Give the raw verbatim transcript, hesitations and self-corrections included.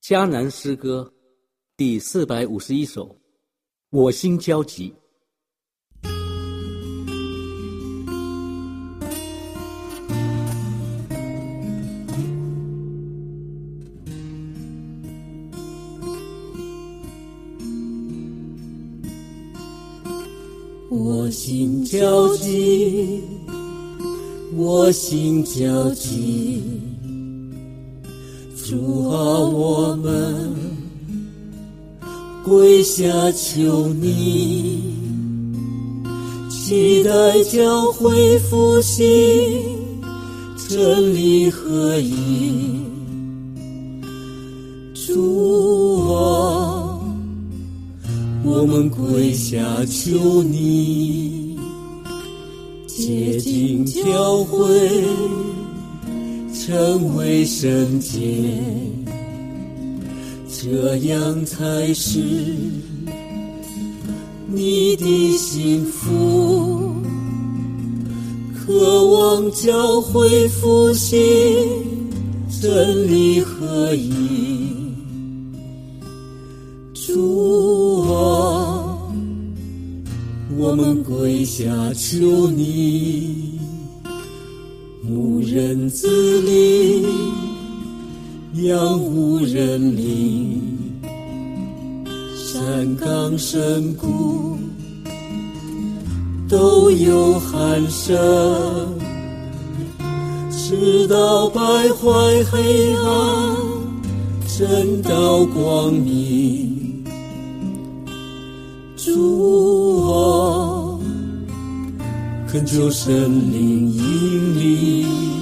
迦南诗歌第四百五十一首，我心焦急。 我心焦急，我心焦急，主啊，我们跪下求你，期待教会复兴，真理合一。主啊，我们跪下求你，洁净教会，成为圣洁，这样才是你的幸福。渴望教会复兴，真理合一。主啊，我们跪下求你，牧人子领，养无人领，山冈深谷都有喊声，直到败坏黑暗，真道光明。主啊，恳求圣灵引领，